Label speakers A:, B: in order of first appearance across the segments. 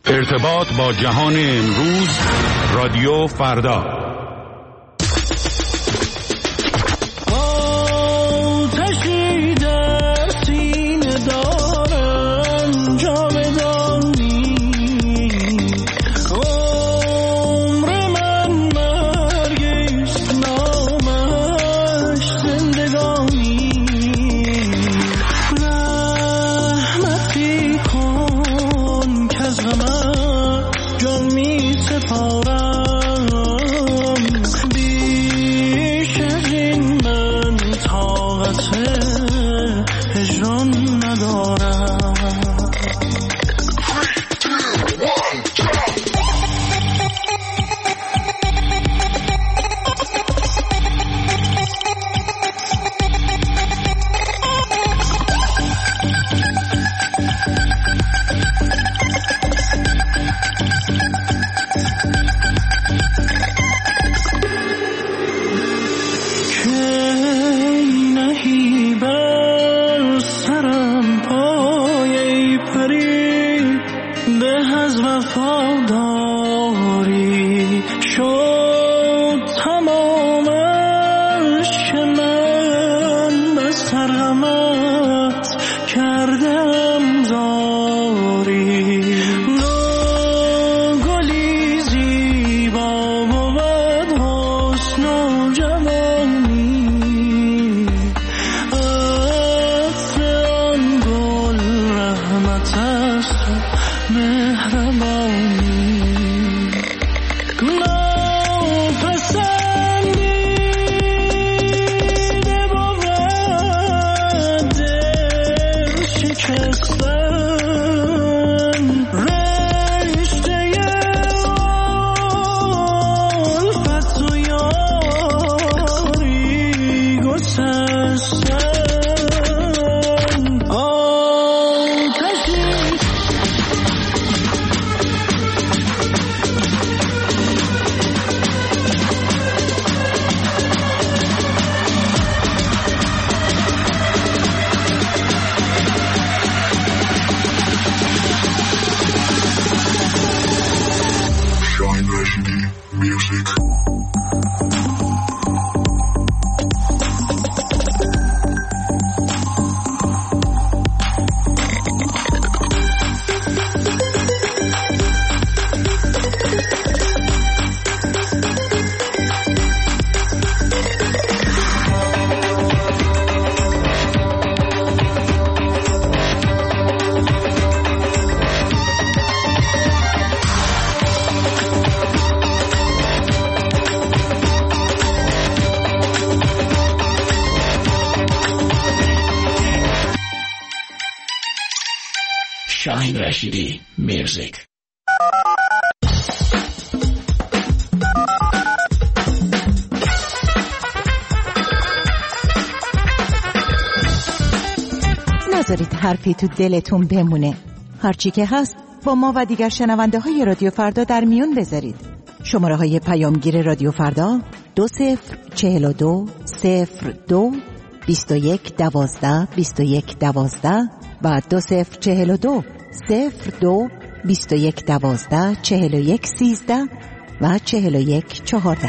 A: ارتباط با جهان امروز، رادیو فردا.
B: آتشی در سینه دارم جاودانی، عمر من مرگست نامش زندگانی، رحمتی کن که از غمت جان می سپارم، بیش از این من طاقت هجران ندارم. وفاداری شد تمامش که من بس ترحمت کردم زاری، گلی زیبا بود حسن و جوانی، عطر آن گل رحمت است مهربانی، ناپسندیده بود دل شکستن، رشته الفت و یاری گسستن، آتشی
C: شاهین رشیدی میوزیک.
D: نذارید حرفی تو دلتون بمونه. هرچی که هست با ما و دیگر شنونده های رادیو فردا در میون بذارید. شماره های پیامگیر رادیو فردا 2042 02 21 12 21 12 و 2042 02 21 12 41 13 و 41 14.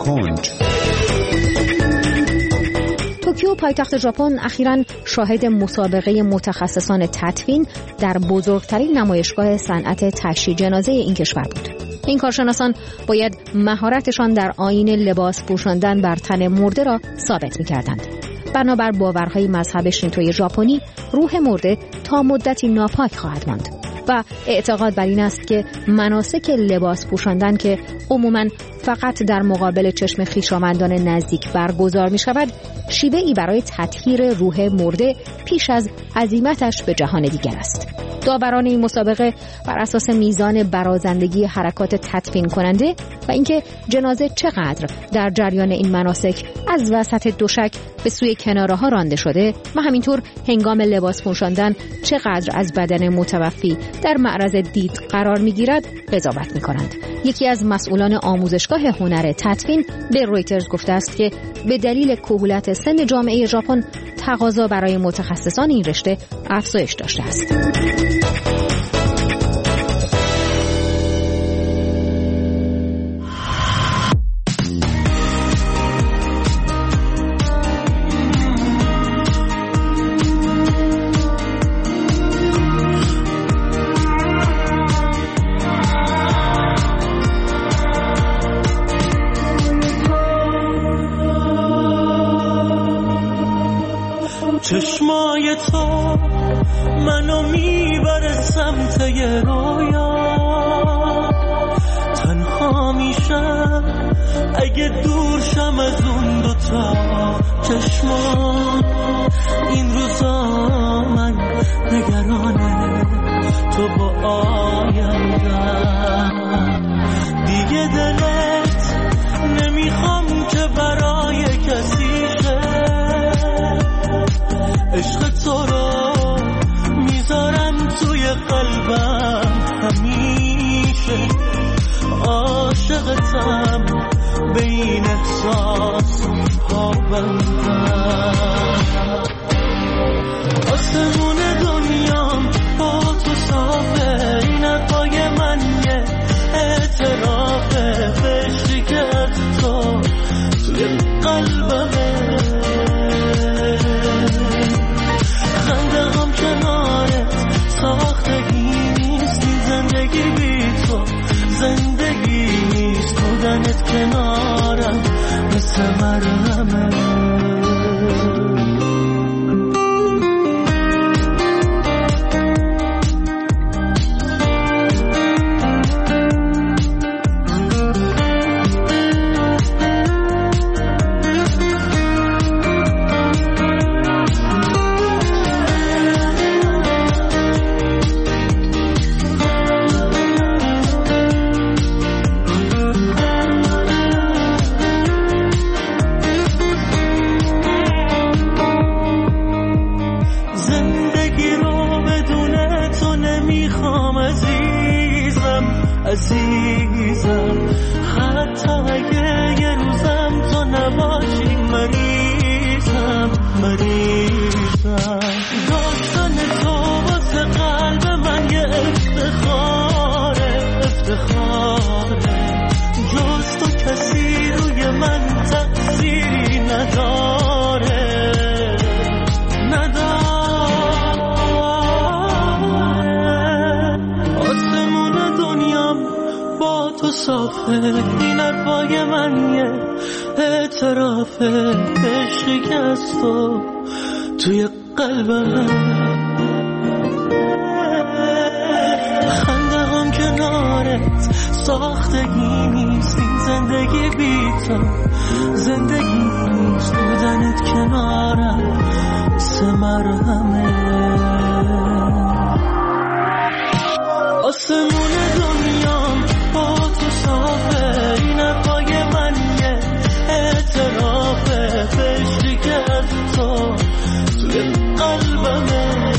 A: کنج.
E: توکیو پایتخت ژاپن اخیراً شاهد مسابقه متخصصان تدفین در بزرگترین نمایشگاه صنعت تشییع جنازه این کشور بود. این کارشناسان باید مهارتشان در آیین لباس پوشاندن بر تن مرده را ثابت می‌کردند. بنابر باورهای مذهب شینتوی ژاپنی، روح مرده تا مدتی ناپاک خواهد ماند و اعتقاد بر این است که مناسک لباس پوشاندن که عموماً فقط در مقابل چشم خویشاوندان نزدیک برگزار می شود، شیوه‌ای برای تطهیر روح مرده پیش از عزیمتش به جهان دیگر است. داوران این مسابقه بر اساس میزان برازندگی حرکات تدفین کننده و اینکه جنازه چقدر در جریان این مناسک از وسط دوشک به سوی کناره ها رانده شده و همینطور هنگام لباس پوشاندن چقدر از بدن متوفی در معرض دید قرار میگیرد قضاوت میکنند. یکی از مسئولان آموزشگاه هنر تدفین به رویترز گفته است که به دلیل کهولت سن جامعه ژاپن تقاضا برای متخصصان این رشته افزایش داشته است.
B: چشمای تو منو میبره سمت یه رویا، تنها میشم اگه دور شم از اون دوتا چشما. این روزا من نگرانه تو با آیندم، دیگه دلت نمیخوام که برای کسی عشق تو رو میذارم توی قلبم، همیشه عاشقتم، به این احساس پابندم. آسمون دنیام با تو صافه، این حرفای من یه اعترافه، بهشتی که از تو توی قلبمه. خنده‌ام کنارت ساختگی نیست، این زندگی بی تو زندگی نیست، بودنت کنارم مثل مرهمه. عزیزم حتی اگه یه روزم تو نباشی، مریضم داشتن تو واسه قلب من یه افتخاره، جز تو کسی روی من تأثیری نداره. آسمون دنیام با تو صافه، این حرفای من یه اعترافه، عشقی که از تو توی قلبم. خنده هم کنارت ساختگی نیست، این زندگی بی تو زندگی نیست، بودنت کنارم مثل مرهمه. آسمون دنیام با تو صافه، این حرفای من یه اعترافه، بهشتی که از تو توی قلبمه.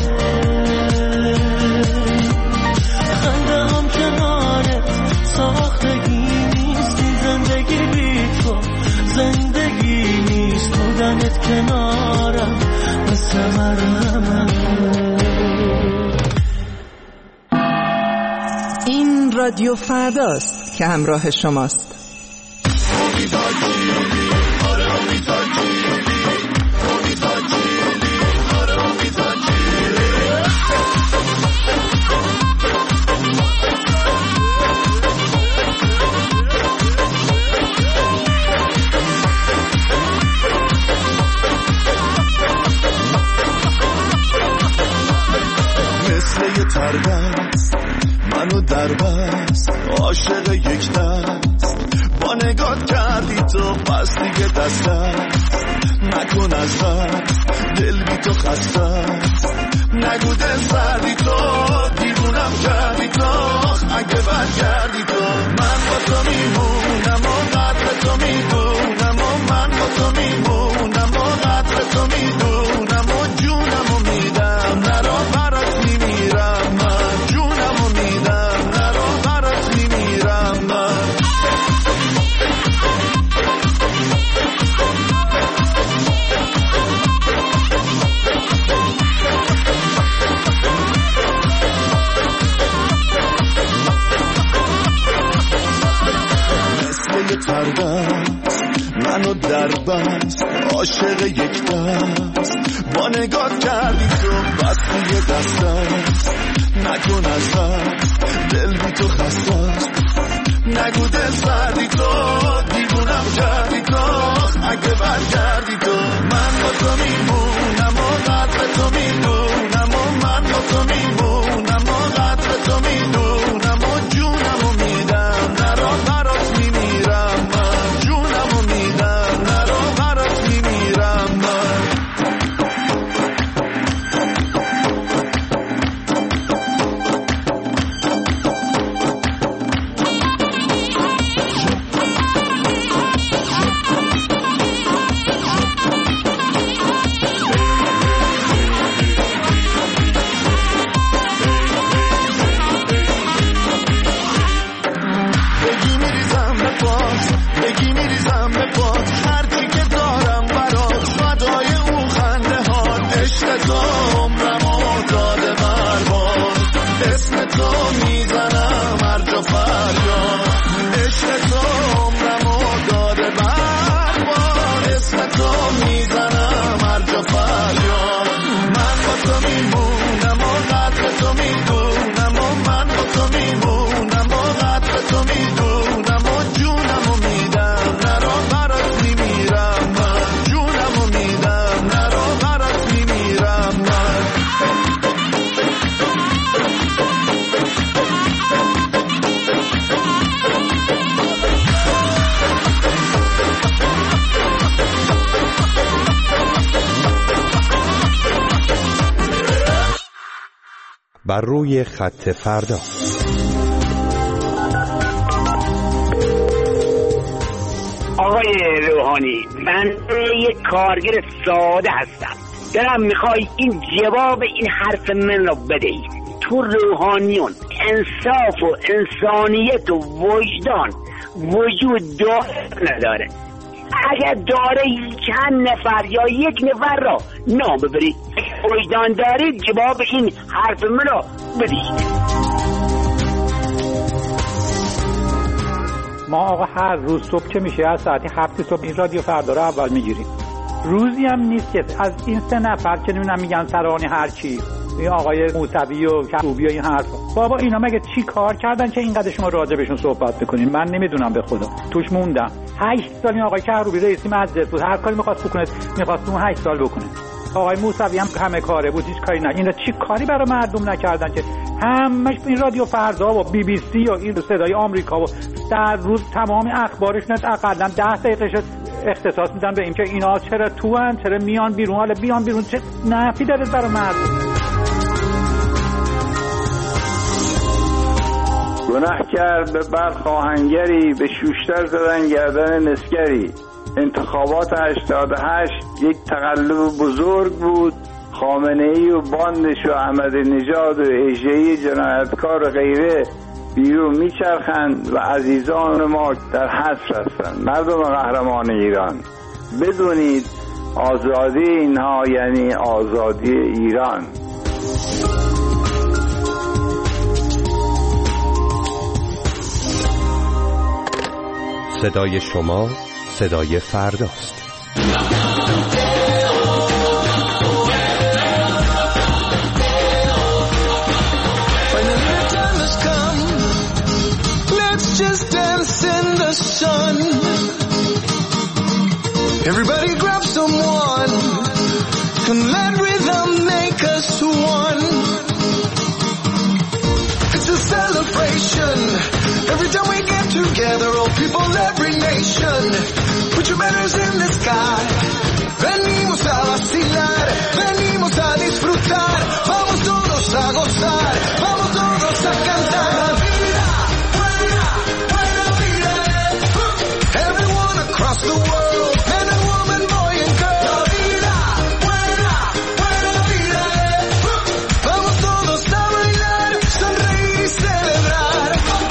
B: خنده هم کنارت ساختگی نیست، این زندگی بی تو زندگی نیست، بودنت کنارم مثل مرهمه.
F: این رادیو فرداست که همراه شماست. تردست منو در بست عاشق یک دست با نگات کردی تو پس دیگه دست نکن از دل بی تو خسته نگو دل سردی تو دیوونم کردی تو اگه برگردی تو من با تو میمونم و قدر تو میدونم و من با تو میمونم و قدر تو میدونم و جونم و میدم نرا برات میمیرم من جونم و میدم نرا برات میمیرم من تردست منو در بست عاشق یک دست با نگات کردی تو بس دیگه دست نکن از دل بی تو خسته نگو دل سردی تو دیوونم کردی تو اگه برگردی تو من با تو میمونم و قدر تو میدونم و من با تو میمونم و قدر تو میدونم و جونم و میدم نرا برات میمیرم من جونم و میدم نرا برات میمیرم من
A: بر روی خط فردا.
G: آقای روحانی، من یک کارگر ساده هستم. دارم میخوای این جواب این حرف من رو بدهی. تو روحانیون انصاف و انسانیت و وجدان وجود نداره. اگر داره چند نفر یا یک نفر را نام ببرید، وجدان دارید جواب این حرف من رو بدید.
H: ما آقا هر روز صبح که میشه از ساعتی 7 صبح این رادیو فردا رو اول میگیریم. روزی هم نیست که از این 3 نفر که نمیدونم میگن سرانی هر چی، این آقای موسوی و کروبی و این حرفا، بابا اینا مگه چی کار کردن که اینقدر شما راجع بهشون صحبت بکنین؟ من نمیدونم به خدا، توش موندم. 8 سال این آقای کروبی رئیس مجلس بود، هر کاری می‌خواست بکنه می‌خواست اون 8 سال بکنه. آقای موسوی هم همه کاره بود، هیچ کاری نه. اینا چی کاری برای مردم نکردن که همش این رادیو فردا و بی بی سی و این صدای آمریکا و در روز تمام اخبارشون حداقل 10 دقیقه اختصاص میدن به این که اینا چرا توان، چرا میان بیرون، حالا بیان بیرون چه نفعی داره برای مردم؟
I: گناه کرد به برق آهنگری، به شوشتر زدن گردن نسگری. انتخابات 88 یک تقلب بزرگ بود. خامنه‌ای و باندش و احمدی نژاد و اژه‌ای جنایتکار و غیره بیرون میچرخند و عزیزان ما در حصر هستند. مردم قهرمان ایران، بدونید آزادی اینها یعنی آزادی ایران.
A: صدای شما صدای فرداست.
B: Just dance in the sun. Everybody grab someone and let rhythm make us one.
F: sky. Venimos a vacilar, venimos a disfrutar, vamos todos a gozar, vamos todos a cantar. La vida, buena, buena vida. Everyone across the world, men and women, boy and girl. La vida, buena, buena vida. Vamos todos a bailar, sonreír y celebrar.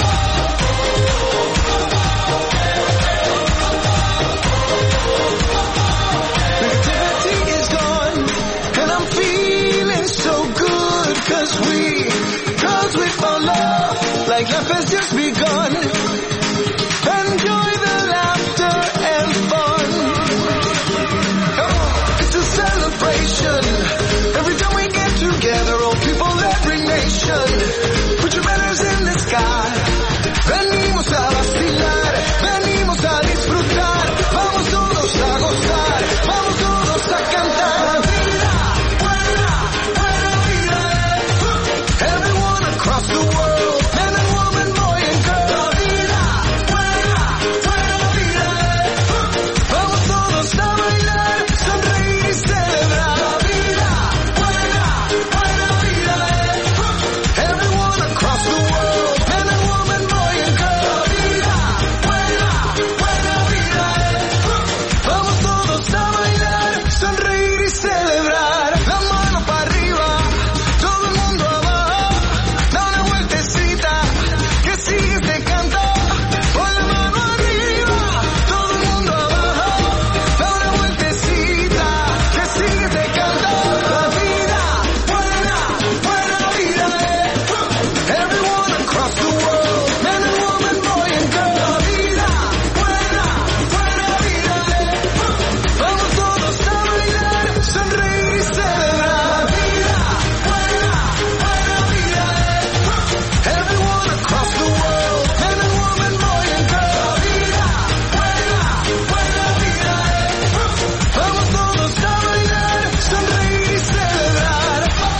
F: Negativity is gone, and I'm feeling so good, cause we found love, like life has just begun. Enjoy the laughter and fun. Come on, it's a celebration. Every time we get together, all people, every nation. Put your banners in the sky. Venimos a vacilar, venimos a disfrutar. Vamos todos a gozar, vamos todos a cantar. La vida, buena, buena vida. Everyone across the world, men and women, boy and girl. La vida, buena, buena vida. Vamos todos a bailar, sonreír y celebrar. La vida, buena, buena vida. Everyone across the world, men and women, boy and girl. La vida, buena, buena vida. Vamos todos a bailar, sonreír y celebrar. La mano para arriba, todo el mundo abajo. Da una vueltecita, que sigue este canto. Pon la mano arriba, todo el mundo abajo. Da una vueltecita, que sigue este canto. La vida, buena, buena vida. Everyone across the world, men and women, boy and girl. La vida, buena, buena vida. Vamos todos a bailar, sonreír y celebrar. La vida, buena, buena vida. Everyone across the world, men and women, boy and girl. La vida, buena, buena vida. Vamos todos a bailar, sonreír y celebrar.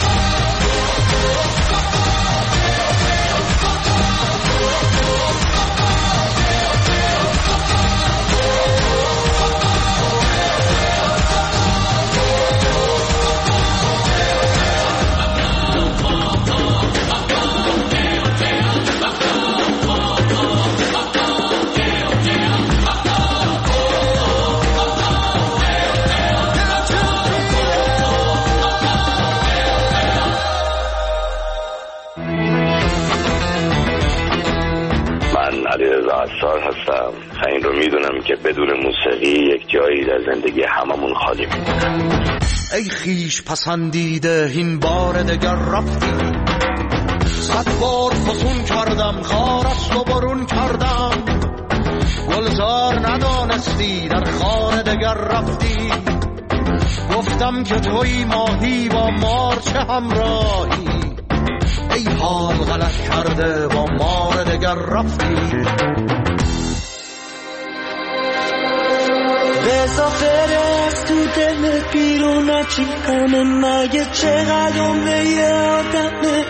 J: من علیرضا عصار هستم. این رو میدونم که بدون موسیقی یک جایی در زندگی هممون خالی میمونه.
F: ای خیش پسندیده این بار دگر رفتی، 100 بار فسون کردم خارش رو برون کردم، گلزار ندانستی در خانه دگر رفتی، گفتم که توی ماهی با مار چه همراهی، ای حال غلط کرده با مار دگر رفتی.
B: بزا فرست تو دلت بیرون نچی همه، مگه چقدر عمره یه آدمه،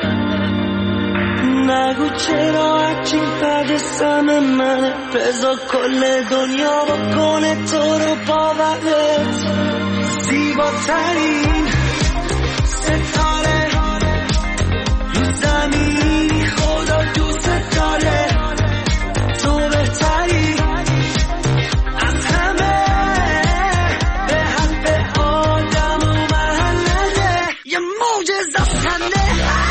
B: نگو چرا هرچی برسم منه، بزا کل دنیا بکنه تو رو باورت، زیباترین ستاره رو زمین خدا دوست داره، تو بهتری از همه، به حق آدم و محله، یه معجزه سنده.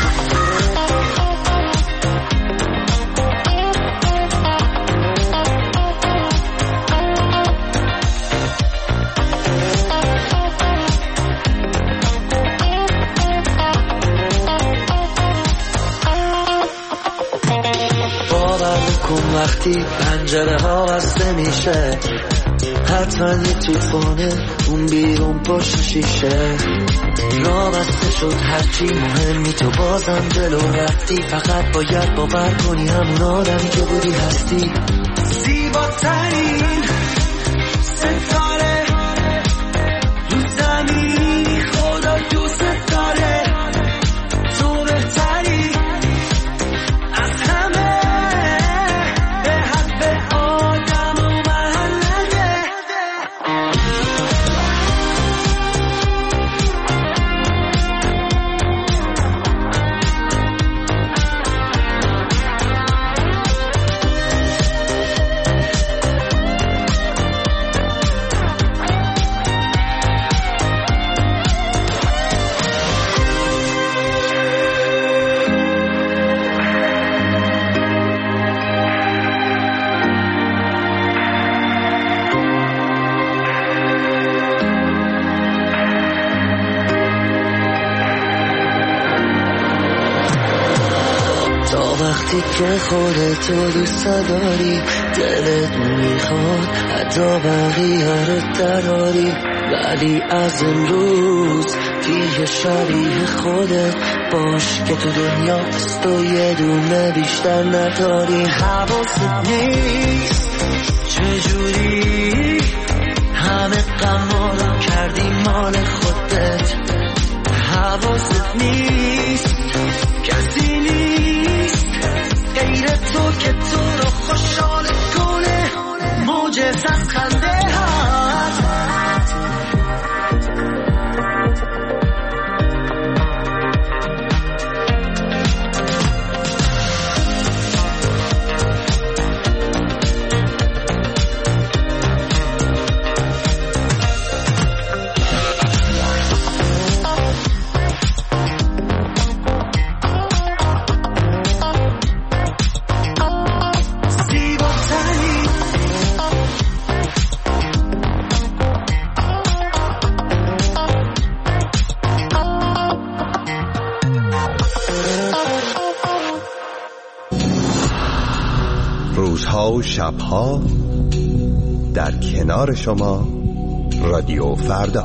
B: وقتی پنجره ها بسته میشه، حتما یه توفانه اون بیرون پشت شیشه، را بسته شد هرچی مهمی تو بازم جلو رفتی، فقط باید باور کنی همون آدمی که بودی هستی، زیباترین ستاره رو زمین خدا دوست داره، تو بهتری از همه، به حق آدم و محله. وقتی که خودتو دوست داری دلت میخواد حتی بقیه رو دراری، ولی از امروز دیگه شبیه خودت باش که تو دنیا است و یه دونه بیشتر نداری. حواست نیست چجوری همه غما رو کردی مال خودت، حواست نیست کسی نیست غیر تو که تو رو خوشحال کنه، موجز از خنده هست.
K: روزها و شبها در کنار شما رادیو فردا.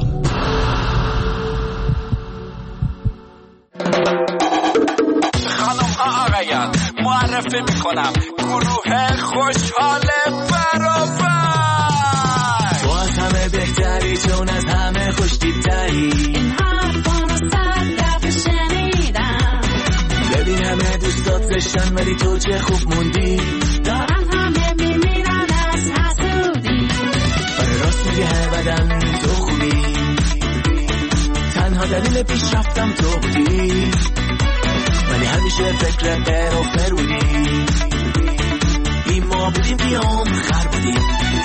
L: خانم ها آقایان معرفی میکنم گروه خوشحال برابر.
B: تو از همه بهتری چون از همه خوشتیبتری، این حرفانو 100 دفعه شنیدم. ببین همه دوستات زشتن ولی تو چه خوب موندی، دارن همه میمیرن از حسودی. آره راست میگه بدن تو خوبی، تنها دلیل پیشرفتم تو بودی، ولی همیشه فکر غیر و فرودی. این ما بودیم بیام خر بودیم.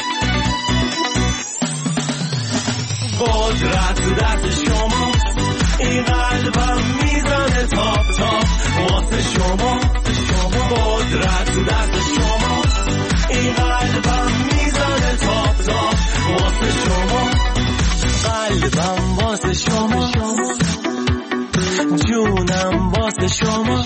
B: قدرت دست شما، این قلبم میزنه تاپ تاپ واسه شما. قدرت دست شما، این قلبم میزنه تاپ تاپ واسه شما. قلبم واسه شما، جونم واسه شما.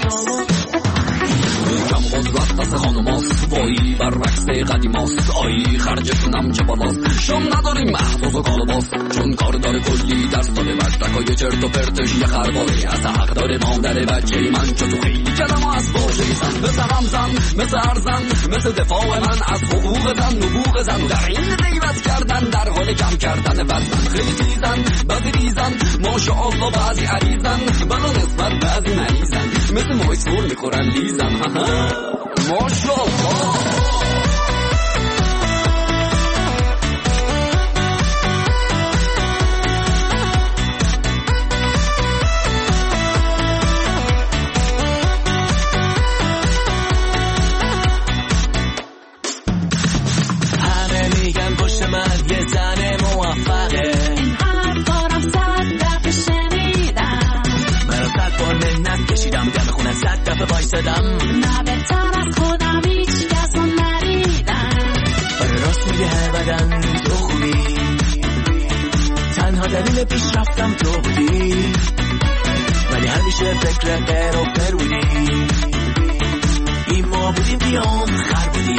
M: کم قدرت دست خانماست، وایی برعکس قدیماست. آیی خرجتونم چه بالاست، شم نداریم محفوظ و کالباست. چون کار داره کلی درس داره بچتکای چرت و پرتش یه خرباره. از حق داره مادر بچه من چو تو خیلی کلمه از باشه زن، مثل همزن مثل ارزن مثل دفاع من از حقوق زن نبوغ زن. در این غیبت کردن در حال کم کردن وزن، خیلی تیزن بعضی ریزن ماشاءالله بعضی عریزن، بلا نسبت بعضی مریضن مثل مایسور میخورن لیزن. ماشاءالله
B: همه میگن پشت من یه زن موفقه، این حرفارم 100 دفعه شنیدم. من 100 بار منت کشیدم دم خونه 100 دفعه وایسادم، نه بهتر از خودم هیچ کس رو ندیدم. آره راست میگه بدن تو خوبی، تنها دلیل پیشرفتم تو بودی، ولی همیشه فکر غیر و فرودی. این ما بودیم بیام خر بودیم.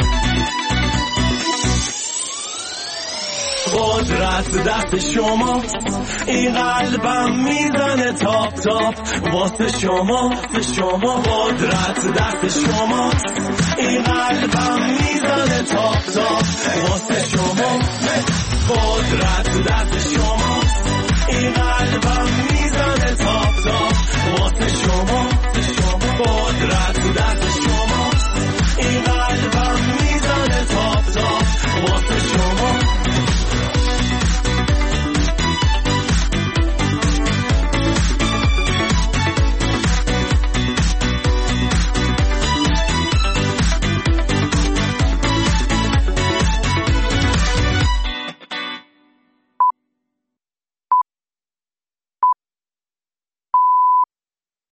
B: قدرت دست شما، این قلبم میزنه تاپ تاپ واسه شما. قدرت دست شما، این قلبم میزنه تاپ تاپ واسه شما. قدرت دست شما، این قلبم میزنه تاپ تاپ